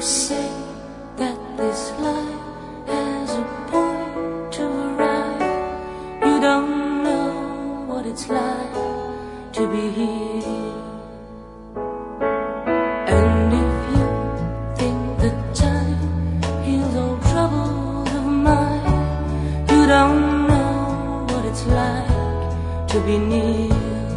say that this life has a point to arrive. You don't know what it's like to be here. And if you think that time heals all troubles of mine, you don't know what it's like to be near.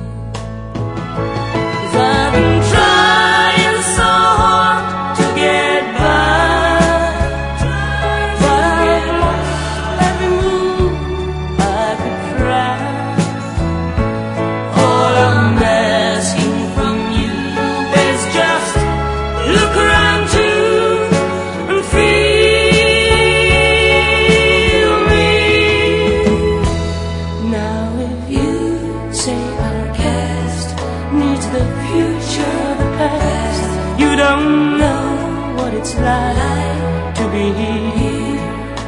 The future, the past, you don't know what it's like to be here.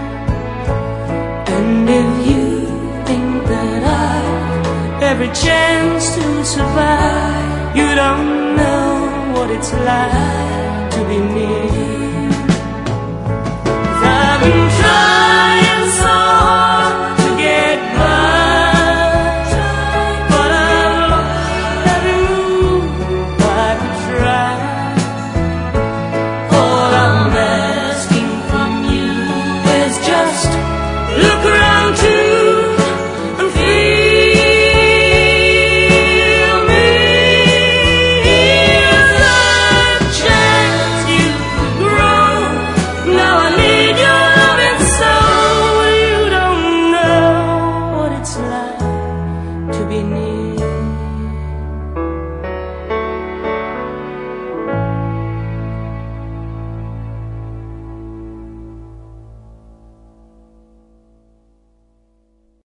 And if you think that I've every chance to survive, you don't know what it's like to be near. 'Cause I've been trying so hard to get by, but I've lost every move I could try. All I'm asking from you is just look around too and feel me. Here's a chance you could grow. Now I need your loving soul. You don't know what it's like to be near.